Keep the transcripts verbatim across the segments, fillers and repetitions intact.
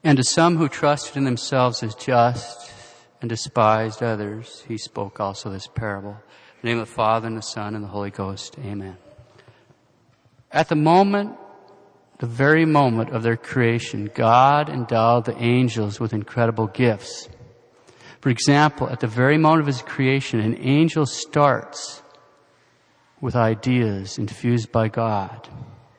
And to some who trusted in themselves as just and despised others, he spoke also this parable. In the name of the Father, and the Son, and the Holy Ghost. Amen. At the moment, the very moment of their creation, God endowed the angels with incredible gifts. For example, at the very moment of his creation, an angel starts with ideas infused by God.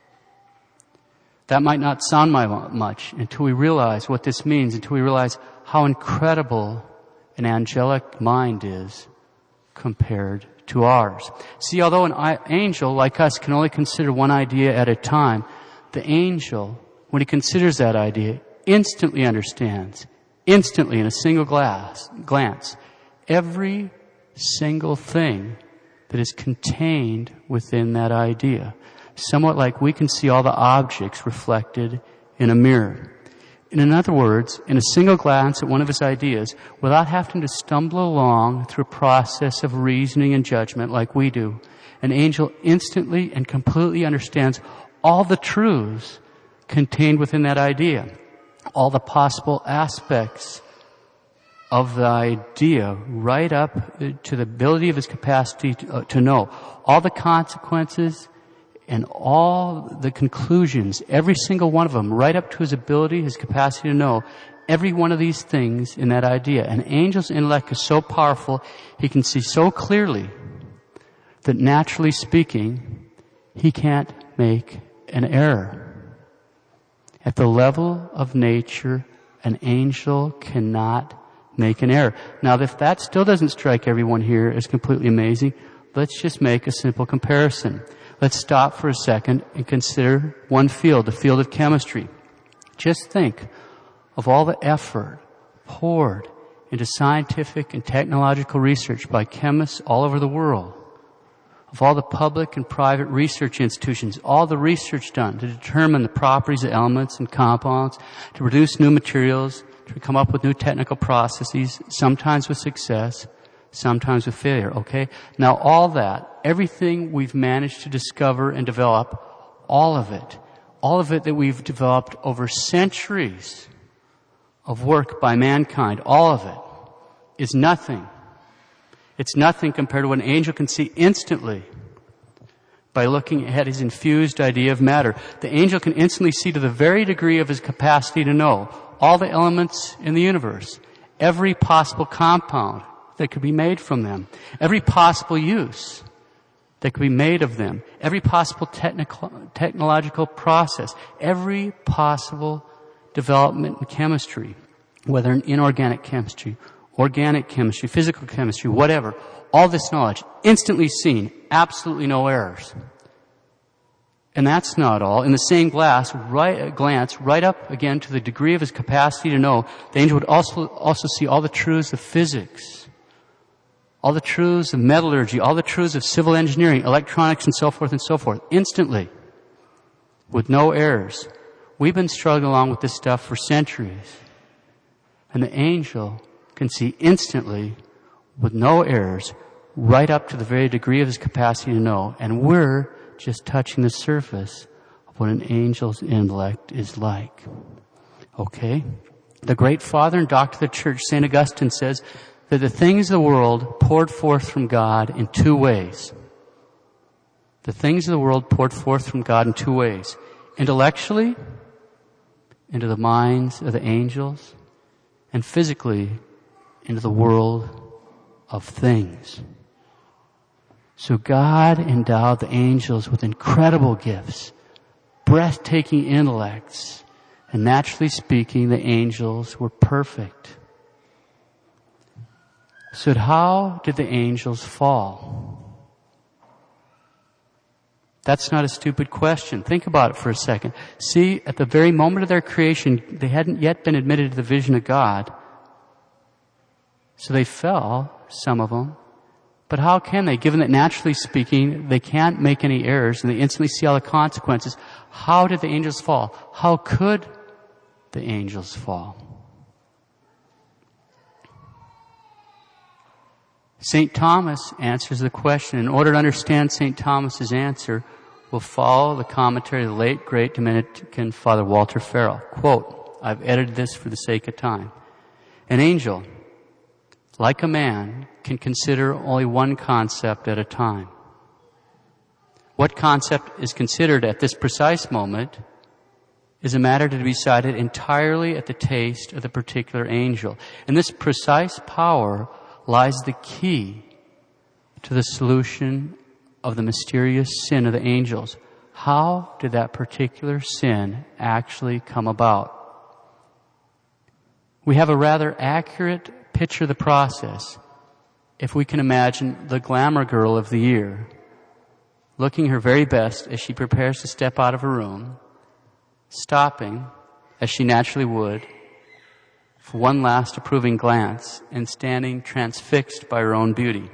That might not sound much until we realize what this means, until we realize how incredible an angelic mind is compared to ours. See, although an angel like us can only consider one idea at a time, the angel, when he considers that idea, instantly understands, instantly in a single glass, glance, every single thing that is contained within that idea. Somewhat like we can see all the objects reflected in a mirror. In other words, in a single glance at one of his ideas, without having to stumble along through a process of reasoning and judgment like we do, an angel instantly and completely understands all the truths contained within that idea, all the possible aspects of the idea, right up to the ability of his capacity to, uh, to know, all the consequences and all the conclusions, every single one of them, right up to his ability, his capacity to know every one of these things in that idea. An angel's intellect is so powerful, he can see so clearly that naturally speaking, he can't make an error. At the level of nature, an angel cannot make an error. Now, if that still doesn't strike everyone here as completely amazing, let's just make a simple comparison. Let's stop for a second and consider one field, the field of chemistry. Just think of all the effort poured into scientific and technological research by chemists all over the world, of all the public and private research institutions, all the research done to determine the properties of elements and compounds, to produce new materials, to come up with new technical processes, sometimes with success, sometimes with failure, okay? Now all that, everything we've managed to discover and develop, all of it, all of it that we've developed over centuries of work by mankind, all of it is nothing. It's nothing compared to what an angel can see instantly by looking at his infused idea of matter. The angel can instantly see to the very degree of his capacity to know all the elements in the universe, every possible compound that could be made from them, every possible use that could be made of them, every possible technical, technological process, every possible development in chemistry, whether in inorganic chemistry, organic chemistry, physical chemistry, whatever. All this knowledge instantly seen, absolutely no errors. And that's not all. In the same glass, right, glance, right up again to the degree of his capacity to know, the angel would also, also see all the truths of physics, all the truths of metallurgy, all the truths of civil engineering, electronics, and so forth and so forth, instantly, with no errors. We've been struggling along with this stuff for centuries. And the angel can see instantly, with no errors, right up to the very degree of his capacity to know. And we're just touching the surface of what an angel's intellect is like. Okay? The great father and doctor of the church, Saint Augustine, says that the things of the world poured forth from God in two ways. The things of the world poured forth from God in two ways. Intellectually, into the minds of the angels, and physically, into the world of things. So God endowed the angels with incredible gifts, breathtaking intellects, and naturally speaking, the angels were perfect. So how did the angels fall? That's not a stupid question. Think about it for a second. See, at the very moment of their creation, they hadn't yet been admitted to the vision of God. So they fell, some of them. But how can they, given that naturally speaking, they can't make any errors and they instantly see all the consequences? How did the angels fall? How could the angels fall? Saint Thomas answers the question. In order to understand Saint Thomas's answer, we'll follow the commentary of the late, great Dominican Father Walter Farrell. Quote, I've edited this for the sake of time. An angel, like a man, can consider only one concept at a time. What concept is considered at this precise moment is a matter to be decided entirely at the taste of the particular angel. In this precise power lies the key to the solution of the mysterious sin of the angels. How did that particular sin actually come about? We have a rather accurate picture of the process if we can imagine the glamour girl of the year looking her very best as she prepares to step out of her room, stopping, as she naturally would, for one last approving glance and standing transfixed by her own beauty.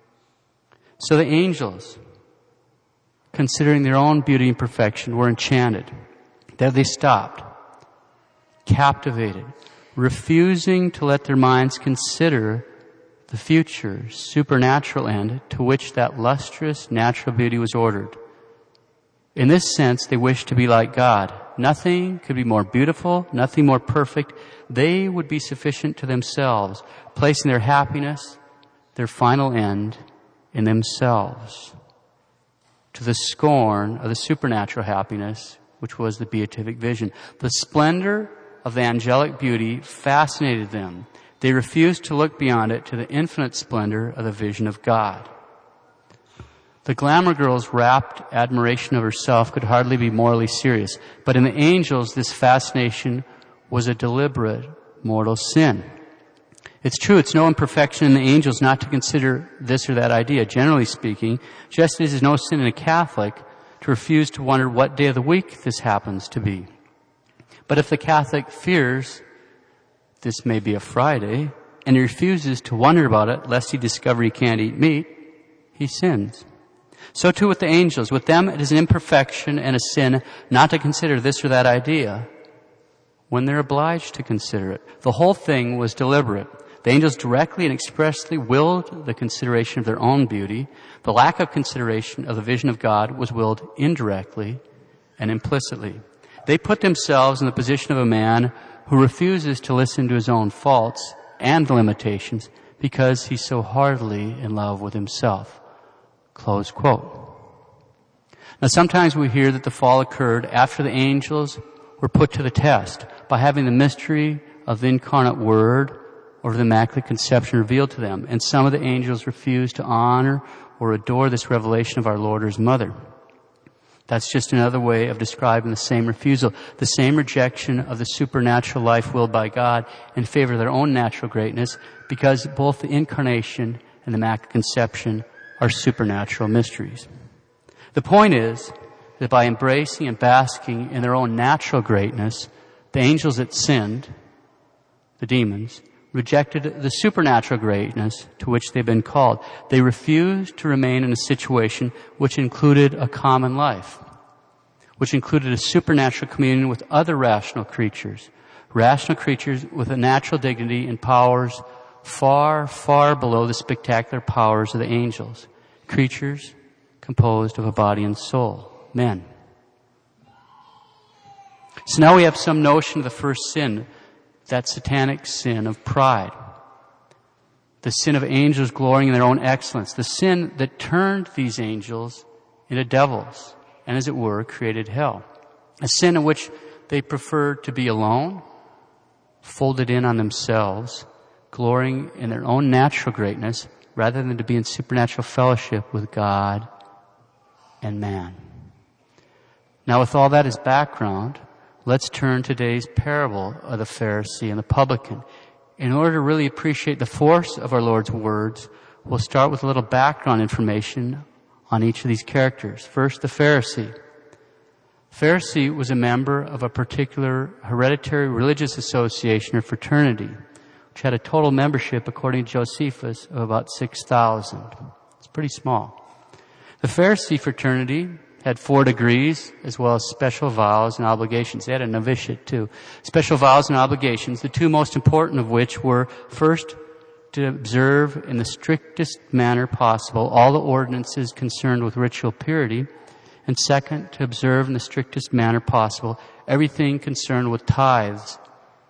So the angels, considering their own beauty and perfection, were enchanted. There they stopped, captivated, refusing to let their minds consider the future supernatural end to which that lustrous natural beauty was ordered. In this sense, they wished to be like God. Nothing could be more beautiful, nothing more perfect. They would be sufficient to themselves, placing their happiness, their final end, in themselves, to the scorn of the supernatural happiness, which was the beatific vision. The splendor of the angelic beauty fascinated them. They refused to look beyond it to the infinite splendor of the vision of God. The glamour girl's rapt admiration of herself could hardly be morally serious, but in the angels, this fascination was a deliberate mortal sin. It's true, it's no imperfection in the angels not to consider this or that idea, generally speaking, just as it is no sin in a Catholic to refuse to wonder what day of the week this happens to be. But if the Catholic fears this may be a Friday, and he refuses to wonder about it lest he discover he can't eat meat, he sins. So too with the angels. With them it is an imperfection and a sin not to consider this or that idea when they're obliged to consider it. The whole thing was deliberate. The angels directly and expressly willed the consideration of their own beauty. The lack of consideration of the vision of God was willed indirectly and implicitly. They put themselves in the position of a man who refuses to listen to his own faults and limitations because he's so heartily in love with himself. Close quote. Now sometimes we hear that the fall occurred after the angels were put to the test by having the mystery of the incarnate Word or the Immaculate Conception revealed to them, and some of the angels refused to honor or adore this revelation of our Lord or His Mother. That's just another way of describing the same refusal, the same rejection of the supernatural life willed by God in favor of their own natural greatness, because both the Incarnation and the Immaculate Conception are supernatural mysteries. The point is that by embracing and basking in their own natural greatness, the angels that sinned, the demons, rejected the supernatural greatness to which they've been called. They refused to remain in a situation which included a common life, which included a supernatural communion with other rational creatures, rational creatures with a natural dignity and powers far, far below the spectacular powers of the angels, creatures composed of a body and soul, men. So now we have some notion of the first sin, that satanic sin of pride. The sin of angels glorying in their own excellence. The sin that turned these angels into devils and, as it were, created hell. A sin in which they preferred to be alone, folded in on themselves, glorying in their own natural greatness rather than to be in supernatural fellowship with God and man. Now, with all that as background, let's turn to today's parable of the Pharisee and the publican. In order to really appreciate the force of our Lord's words, we'll start with a little background information on each of these characters. First, the Pharisee. Pharisee was a member of a particular hereditary religious association or fraternity, which had a total membership, according to Josephus, of about six thousand. It's pretty small. The Pharisee fraternity had four degrees, as well as special vows and obligations. They had a novitiate, too. Special vows and obligations, the two most important of which were, first, to observe in the strictest manner possible all the ordinances concerned with ritual purity, and second, to observe in the strictest manner possible everything concerned with tithes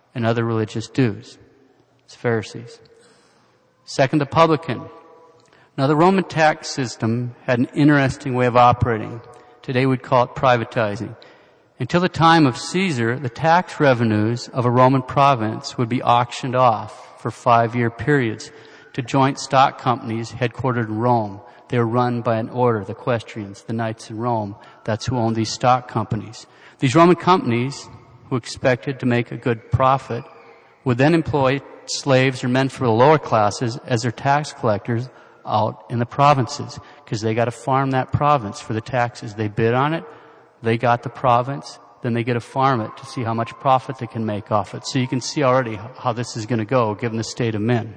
and other religious dues. It's Pharisees. Second, the publican. Now, the Roman tax system had an interesting way of operating. Today we'd call it privatizing. Until the time of Caesar, the tax revenues of a Roman province would be auctioned off for five-year periods to joint stock companies headquartered in Rome. They were run by an order, the Equestrians, the knights in Rome. That's who owned these stock companies. These Roman companies, who expected to make a good profit, would then employ slaves or men for the lower classes as their tax collectors out in the provinces, because they got to farm that province for the taxes. They bid on it, they got the province, then they get to farm it to see how much profit they can make off it. So you can see already how this is going to go, given the state of men.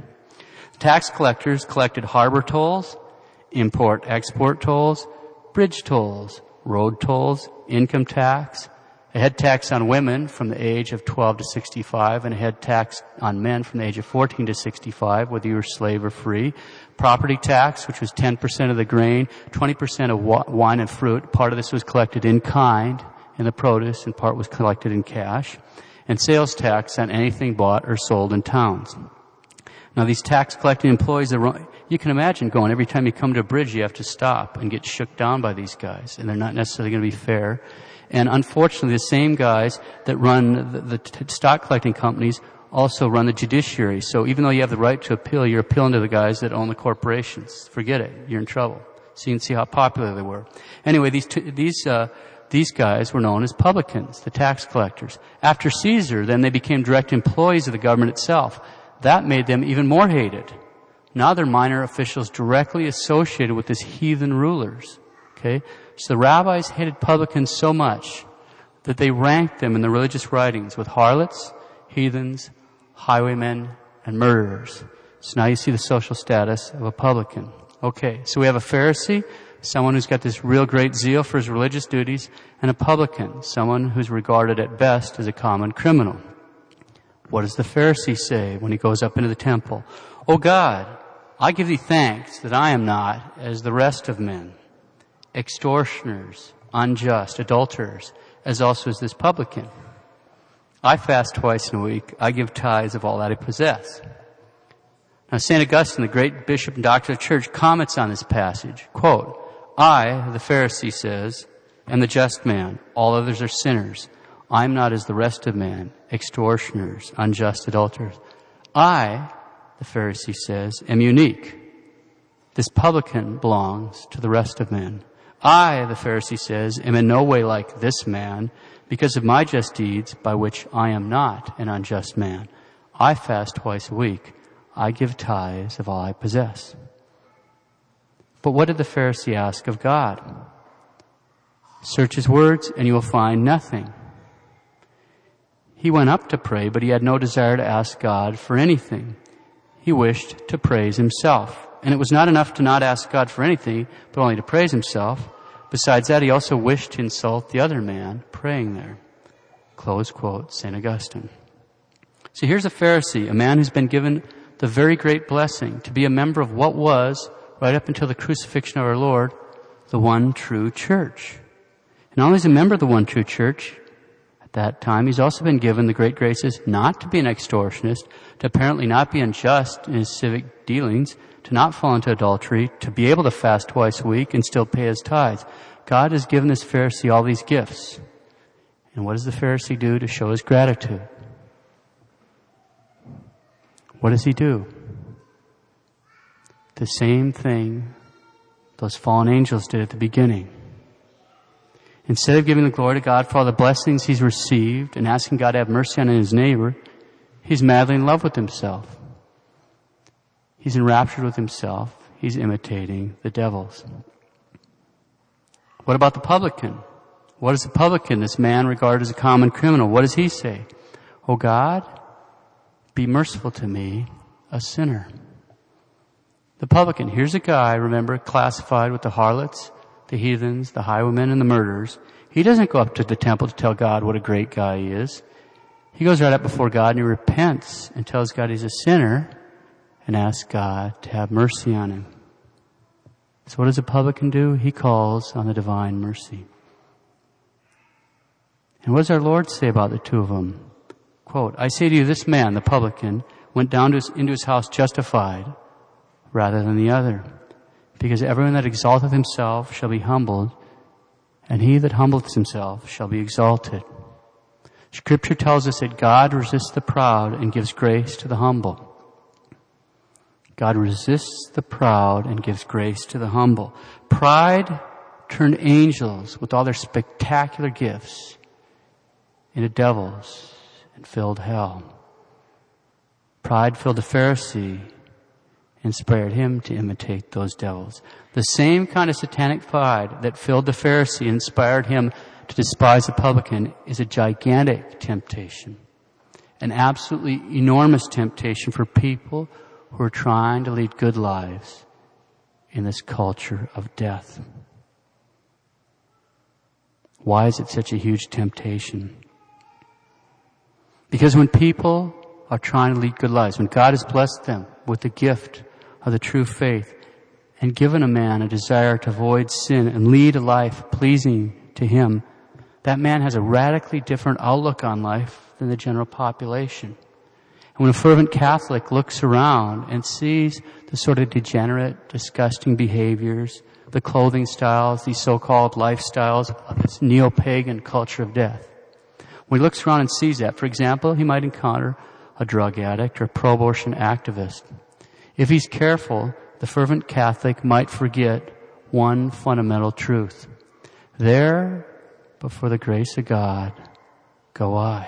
Tax collectors collected harbor tolls, import-export tolls, bridge tolls, road tolls, income tax, a head tax on women from the age of twelve to sixty-five, and a head tax on men from the age of fourteen to sixty-five, whether you were slave or free. Property tax, which was ten percent of the grain, twenty percent of wine and fruit. Part of this was collected in kind in the produce, and part was collected in cash. And sales tax on anything bought or sold in towns. Now, these tax collecting employees, are, you can imagine going, every time you come to a bridge, you have to stop and get shook down by these guys, and they're not necessarily going to be fair. And unfortunately, the same guys that run the, the t- stock collecting companies also run the judiciary. So even though you have the right to appeal, you're appealing to the guys that own the corporations. Forget it. You're in trouble. So you can see how popular they were. Anyway, these t- these uh, these guys were known as publicans, the tax collectors. After Caesar, then they became direct employees of the government itself. That made them even more hated. Now they're minor officials directly associated with these heathen rulers. Okay? So the rabbis hated publicans so much that they ranked them in the religious writings with harlots, heathens, highwaymen, and murderers. So now you see the social status of a publican. Okay, so we have a Pharisee, someone who's got this real great zeal for his religious duties, and a publican, someone who's regarded at best as a common criminal. What does the Pharisee say when he goes up into the temple? "O God, I give thee thanks that I am not as the rest of men, extortioners, unjust, adulterers, as also is this publican. I fast twice in a week. I give tithes of all that I possess." Now, Saint Augustine, the great bishop and doctor of the church, comments on this passage. Quote, "I," the Pharisee says, "am the just man. All others are sinners. I am not as the rest of men, extortioners, unjust, adulterers. I," the Pharisee says, "am unique. This publican belongs to the rest of men. I," the Pharisee says, "am in no way like this man because of my just deeds by which I am not an unjust man. I fast twice a week. I give tithes of all I possess." But what did the Pharisee ask of God? Search his words and you will find nothing. He went up to pray, but he had no desire to ask God for anything. He wished to praise himself. And it was not enough to not ask God for anything, but only to praise himself. Besides that, he also wished to insult the other man praying there. Close quote, Saint Augustine. So here's a Pharisee, a man who's been given the very great blessing to be a member of what was, right up until the crucifixion of our Lord, the one true church. And not only is he a member of the one true church, at that time, he's also been given the great graces not to be an extortionist, to apparently not be unjust in his civic dealings, to not fall into adultery, to be able to fast twice a week and still pay his tithes. God has given this Pharisee all these gifts. And what does the Pharisee do to show his gratitude? What does he do? The same thing those fallen angels did at the beginning. Instead of giving the glory to God for all the blessings he's received and asking God to have mercy on his neighbor, he's madly in love with himself. He's enraptured with himself. He's imitating the devils. What about the publican? What is the publican, this man regarded as a common criminal? What does he say? "O God, be merciful to me, a sinner." The publican, here's a guy, remember, classified with the harlots, the heathens, the highwaymen, and the murderers. He doesn't go up to the temple to tell God what a great guy he is. He goes right up before God and he repents and tells God he's a sinner and asks God to have mercy on him. So what does a publican do? He calls on the divine mercy. And what does our Lord say about the two of them? Quote, I say to you, this man, the publican, went down to his, into his house justified rather than the other. Because everyone that exalteth himself shall be humbled, and he that humbleth himself shall be exalted. Scripture tells us that God resists the proud and gives grace to the humble. God resists the proud and gives grace to the humble. Pride turned angels with all their spectacular gifts into devils and filled hell. Pride filled the Pharisee, inspired him to imitate those devils. The same kind of satanic pride that filled the Pharisee, inspired him to despise the publican, is a gigantic temptation. An absolutely enormous temptation for people who are trying to lead good lives in this culture of death. Why is it such a huge temptation? Because when people are trying to lead good lives, when God has blessed them with the gift of the true faith and given a man a desire to avoid sin and lead a life pleasing to Him, that man has a radically different outlook on life than the general population. And when a fervent Catholic looks around and sees the sort of degenerate, disgusting behaviors, the clothing styles, these so-called lifestyles of this neo-pagan culture of death, when he looks around and sees that, for example, he might encounter a drug addict or a pro-abortion activist. If he's careful, the fervent Catholic might forget one fundamental truth. There, but for the grace of God, go I.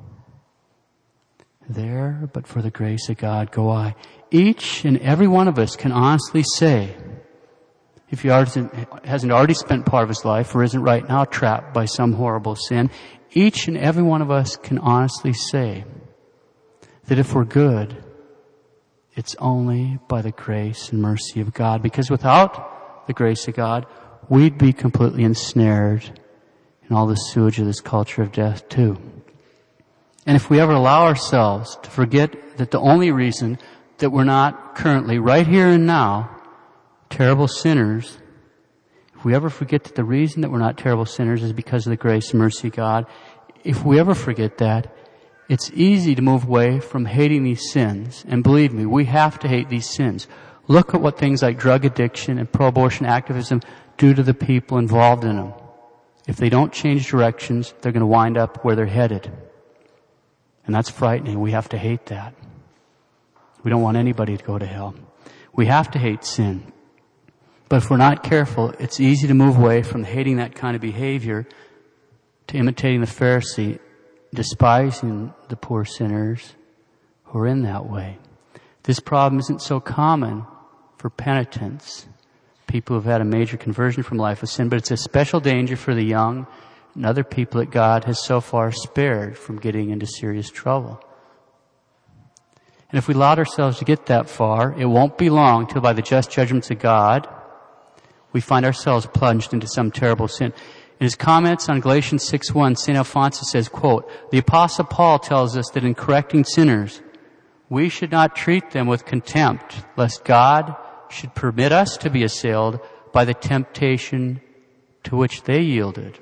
There, but for the grace of God, go I. Each and every one of us can honestly say, if he hasn't already spent part of his life or isn't right now trapped by some horrible sin, each and every one of us can honestly say that if we're good, it's only by the grace and mercy of God. Because without the grace of God, we'd be completely ensnared in all the sewage of this culture of death too. And if we ever allow ourselves to forget that the only reason that we're not currently, right here and now, terrible sinners, if we ever forget that the reason that we're not terrible sinners is because of the grace and mercy of God, if we ever forget that, it's easy to move away from hating these sins. And believe me, we have to hate these sins. Look at what things like drug addiction and pro-abortion activism do to the people involved in them. If they don't change directions, they're going to wind up where they're headed. And that's frightening. We have to hate that. We don't want anybody to go to hell. We have to hate sin. But if we're not careful, it's easy to move away from hating that kind of behavior to imitating the Pharisee, despising the poor sinners who are in that way. This problem isn't so common for penitents, people who've had a major conversion from life of sin, but it's a special danger for the young and other people that God has so far spared from getting into serious trouble. And if we allowed ourselves to get that far, it won't be long till by the just judgments of God, we find ourselves plunged into some terrible sin. In his comments on Galatians six one, Saint Alphonsus says, quote, the Apostle Paul tells us that in correcting sinners, we should not treat them with contempt, lest God should permit us to be assailed by the temptation to which they yielded,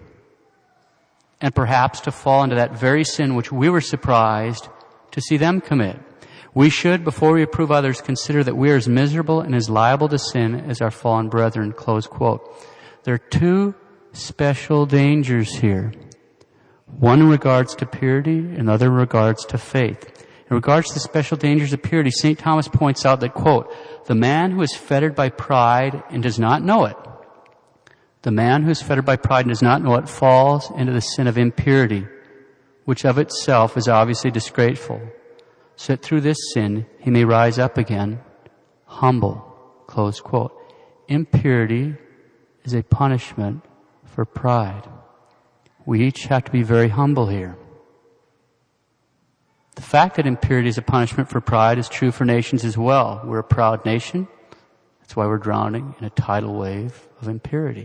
and perhaps to fall into that very sin which we were surprised to see them commit. We should, before we approve others, consider that we are as miserable and as liable to sin as our fallen brethren, close quote. There are two special dangers here. One in regards to purity, and the other in regards to faith. In regards to the special dangers of purity, Saint Thomas points out that, quote, the man who is fettered by pride and does not know it, the man who is fettered by pride and does not know it falls into the sin of impurity, which of itself is obviously disgraceful, so that through this sin he may rise up again, humble, close quote. Impurity is a punishment for pride. We each have to be very humble here. The fact that impurity is a punishment for pride is true for nations as well. We're a proud nation. That's why we're drowning in a tidal wave of impurity.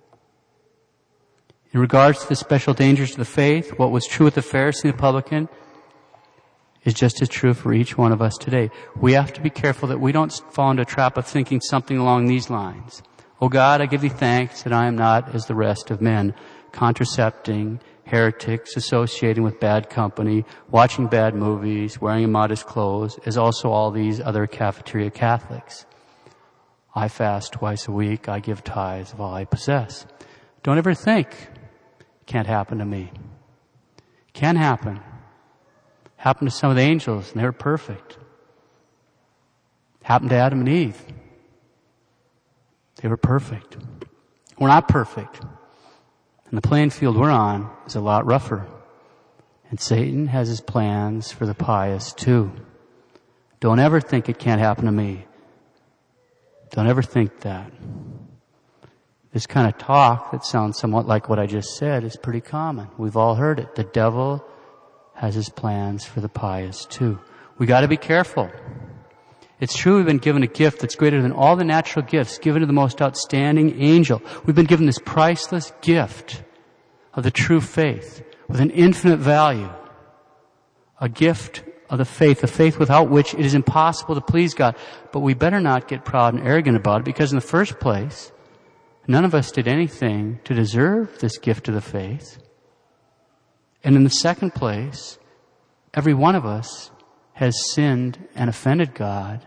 In regards to the special dangers of the faith, what was true with the Pharisee and the publican is just as true for each one of us today. We have to be careful that we don't fall into a trap of thinking something along these lines. Oh God, I give thee thanks that I am not as the rest of men, contracepting, heretics, associating with bad company, watching bad movies, wearing immodest clothes, as also all these other cafeteria Catholics. I fast twice a week. I give tithes of all I possess. Don't ever think it can't happen to me. It can happen. Happened to some of the angels, and they were perfect. Happened to Adam and Eve. They were perfect. We're not perfect. And the playing field we're on is a lot rougher. And Satan has his plans for the pious too. Don't ever think it can't happen to me. Don't ever think that. This kind of talk that sounds somewhat like what I just said is pretty common. We've all heard it. The devil has his plans for the pious too. We got to be careful. It's true we've been given a gift that's greater than all the natural gifts given to the most outstanding angel. We've been given this priceless gift of the true faith with an infinite value. A gift of the faith, a faith without which it is impossible to please God. But we better not get proud and arrogant about it, because in the first place, none of us did anything to deserve this gift of the faith. And in the second place, every one of us has sinned and offended God,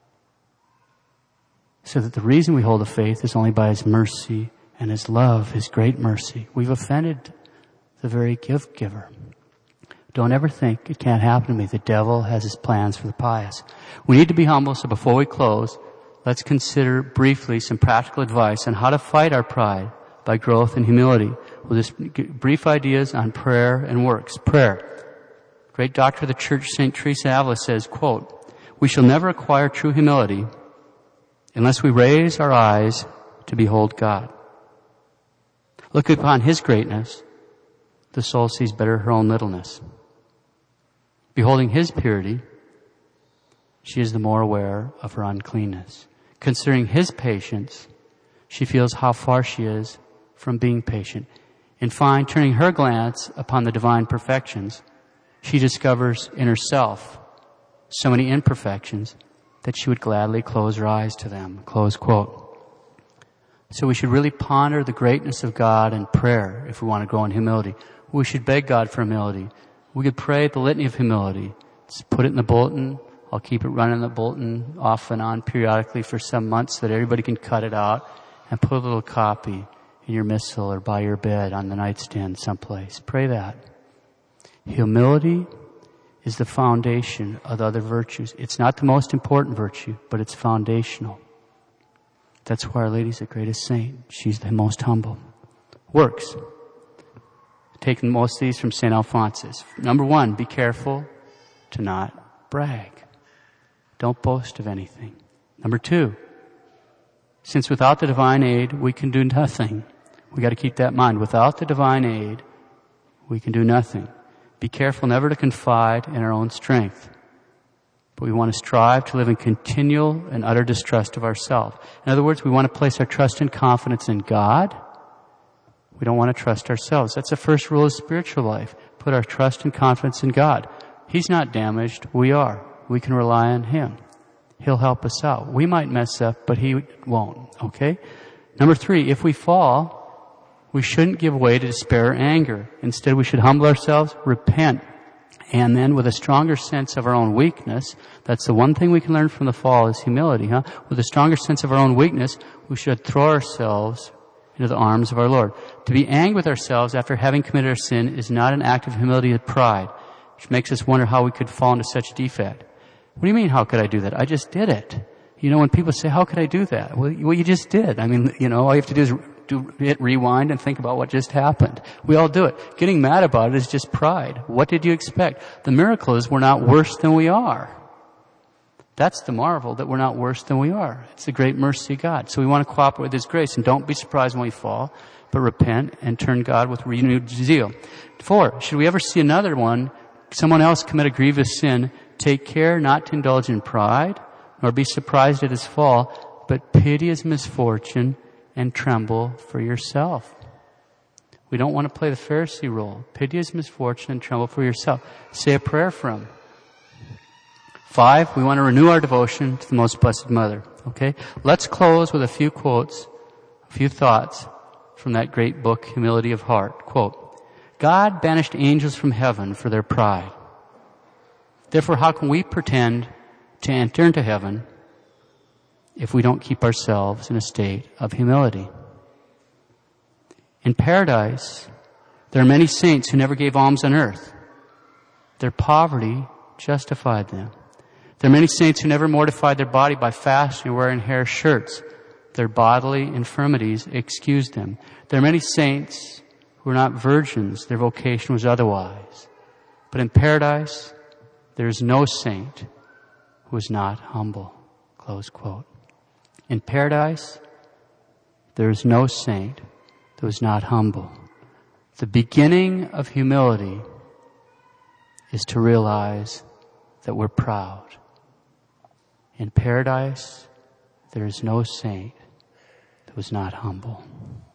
so that the reason we hold the faith is only by His mercy and His love, His great mercy. We've offended the very gift giver. Don't ever think it can't happen to me. The devil has his plans for the pious. We need to be humble, so before we close, let's consider briefly some practical advice on how to fight our pride by growth and humility. We'll just get brief ideas on prayer and works. Prayer. Great doctor of the church, Saint Teresa of Avila, says, quote, "We shall never acquire true humility unless we raise our eyes to behold God. Looking upon His greatness, the soul sees better her own littleness. Beholding His purity, she is the more aware of her uncleanness. Considering His patience, she feels how far she is from being patient. In fine, turning her glance upon the divine perfections, she discovers in herself so many imperfections that she would gladly close her eyes to them." Close quote. So we should really ponder the greatness of God in prayer if we want to grow in humility. We should beg God for humility. We could pray the litany of humility. Just put it in the bulletin. I'll keep it running in the bulletin off and on periodically for some months so that everybody can cut it out and put a little copy in your missal or by your bed on the nightstand someplace. Pray that. Humility is the foundation of the other virtues. It's not the most important virtue, but it's foundational. That's why Our Lady's the greatest saint. She's the most humble. Works. Taking most of these from Saint Alphonsus. Number one, be careful to not brag. Don't boast of anything. Number two, since without the divine aid, we can do nothing. We got to keep that in mind. Without the divine aid, we can do nothing. Be careful never to confide in our own strength. But we want to strive to live in continual and utter distrust of ourselves. In other words, we want to place our trust and confidence in God. We don't want to trust ourselves. That's the first rule of spiritual life. Put our trust and confidence in God. He's not damaged. We are. We can rely on Him. He'll help us out. We might mess up, but He won't. Okay? Number three, if we fall, we shouldn't give way to despair or anger. Instead, we should humble ourselves, repent, and then with a stronger sense of our own weakness, that's the one thing we can learn from the fall is humility, huh? With a stronger sense of our own weakness, we should throw ourselves into the arms of our Lord. To be angry with ourselves after having committed our sin is not an act of humility but pride, which makes us wonder how we could fall into such defect. What do you mean, how could I do that? I just did it. You know, when people say, how could I do that? Well, well you just did. I mean, you know, all you have to do is do, hit rewind and think about what just happened. We all do it. Getting mad about it is just pride. What did you expect? The miracle is we're not worse than we are. That's the marvel, that we're not worse than we are. It's the great mercy of God. So we want to cooperate with His grace, and don't be surprised when we fall, but repent and turn God with renewed zeal. Four, should we ever see another one, someone else commit a grievous sin, take care not to indulge in pride, nor be surprised at his fall, but pity his misfortune and tremble for yourself. We don't want to play the Pharisee role. Pity his misfortune and tremble for yourself. Say a prayer for him. Five, we want to renew our devotion to the Most Blessed Mother. Okay? Let's close with a few quotes, a few thoughts from that great book, Humility of Heart. Quote, God banished angels from heaven for their pride. Therefore, how can we pretend to enter into heaven if we don't keep ourselves in a state of humility? In paradise, there are many saints who never gave alms on earth. Their poverty justified them. There are many saints who never mortified their body by fasting or wearing hair shirts. Their bodily infirmities excused them. There are many saints who were not virgins. Their vocation was otherwise. But in paradise, there is no saint who is not humble. Close quote. In paradise, there is no saint who is not humble. The beginning of humility is to realize that we're proud. In paradise, there is no saint who is not humble.